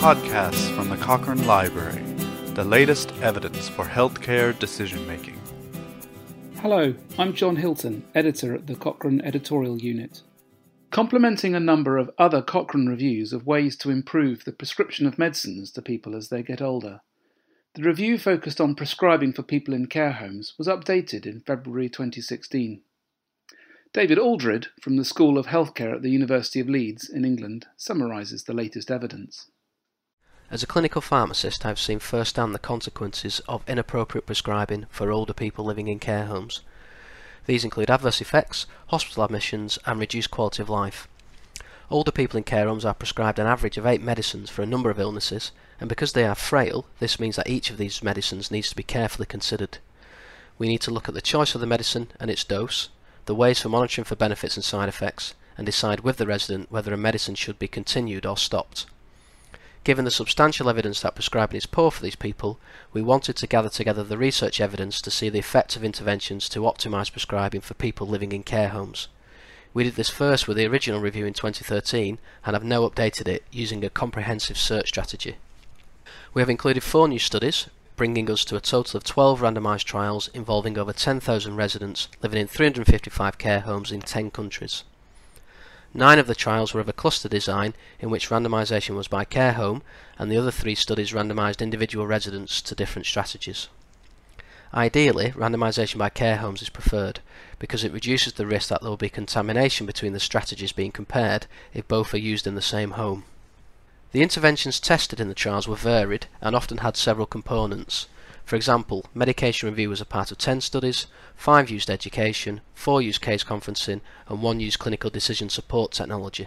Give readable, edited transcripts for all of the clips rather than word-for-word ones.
Podcasts from the Cochrane Library, the latest evidence for healthcare decision-making. Hello, I'm John Hilton, editor at the Cochrane Editorial Unit. Complementing a number of other Cochrane reviews of ways to improve the prescription of medicines to people as they get older, the review focused on prescribing for people in care homes was updated in February 2016. David Aldred, from the School of Healthcare at the University of Leeds in England, summarises the latest evidence. As a clinical pharmacist, I have seen firsthand the consequences of inappropriate prescribing for older people living in care homes. These include adverse effects, hospital admissions and reduced quality of life. Older people in care homes are prescribed an average of 8 medicines for a number of illnesses, and because they are frail, this means that each of these medicines needs to be carefully considered. We need to look at the choice of the medicine and its dose, the ways for monitoring for benefits and side effects, and decide with the resident whether a medicine should be continued or stopped. Given the substantial evidence that prescribing is poor for these people, we wanted to gather together the research evidence to see the effect of interventions to optimise prescribing for people living in care homes. We did this first with the original review in 2013 and have now updated it using a comprehensive search strategy. We have included 4 new studies, bringing us to a total of 12 randomised trials involving over 10,000 residents living in 355 care homes in 10 countries. 9 of the trials were of a cluster design in which randomisation was by care home, and the other 3 studies randomised individual residents to different strategies. Ideally, randomisation by care homes is preferred because it reduces the risk that there will be contamination between the strategies being compared if both are used in the same home. The interventions tested in the trials were varied and often had several components. For example, medication review was a part of 10 studies, 5 used education, 4 used case conferencing and 1 used clinical decision support technology.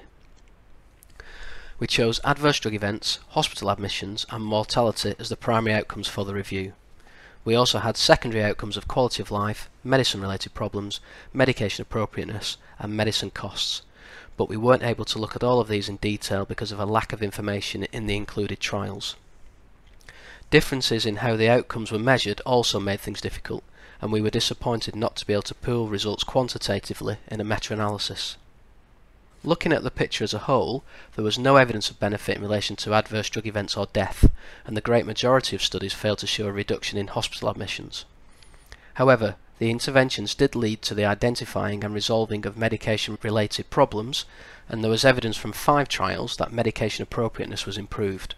We chose adverse drug events, hospital admissions and mortality as the primary outcomes for the review. We also had secondary outcomes of quality of life, medicine related problems, medication appropriateness and medicine costs, but we weren't able to look at all of these in detail because of a lack of information in the included trials. Differences in how the outcomes were measured also made things difficult, and we were disappointed not to be able to pool results quantitatively in a meta-analysis. Looking at the picture as a whole, there was no evidence of benefit in relation to adverse drug events or death, and the great majority of studies failed to show a reduction in hospital admissions. However, the interventions did lead to the identifying and resolving of medication-related problems, and there was evidence from 5 trials that medication appropriateness was improved.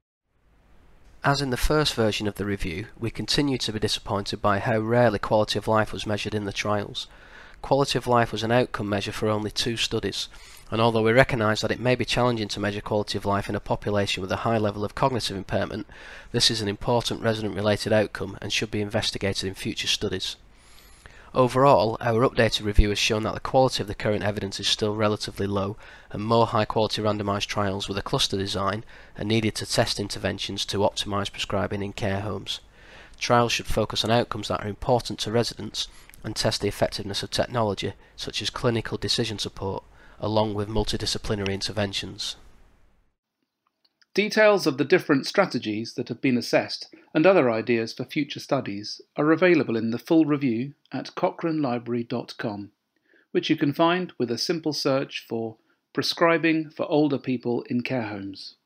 As in the first version of the review, we continue to be disappointed by how rarely quality of life was measured in the trials. Quality of life was an outcome measure for only 2 studies, and although we recognise that it may be challenging to measure quality of life in a population with a high level of cognitive impairment, this is an important resident-related outcome and should be investigated in future studies. Overall, our updated review has shown that the quality of the current evidence is still relatively low, and more high-quality randomised trials with a cluster design are needed to test interventions to optimise prescribing in care homes. Trials should focus on outcomes that are important to residents and test the effectiveness of technology, such as clinical decision support, along with multidisciplinary interventions. Details of the different strategies that have been assessed and other ideas for future studies are available in the full review at cochranelibrary.com, which you can find with a simple search for Prescribing for Older People in Care Homes.